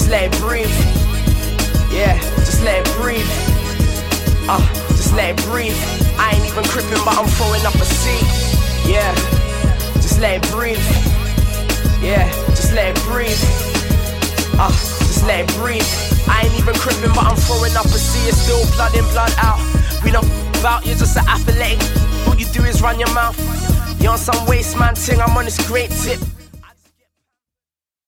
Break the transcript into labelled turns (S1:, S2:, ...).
S1: let it breathe. Yeah, just let it breathe. Just let it breathe. I ain't even crippin', but I'm throwing up a seat. Yeah, just let it breathe. Yeah, just let it breathe. Just let it breathe. I ain't even crippin', but I'm throwing up a sea. It's still blood in, blood out. We don't about, you're just an athletic. All you do is run your mouth. You're on some waste man ting, I'm on this great tip.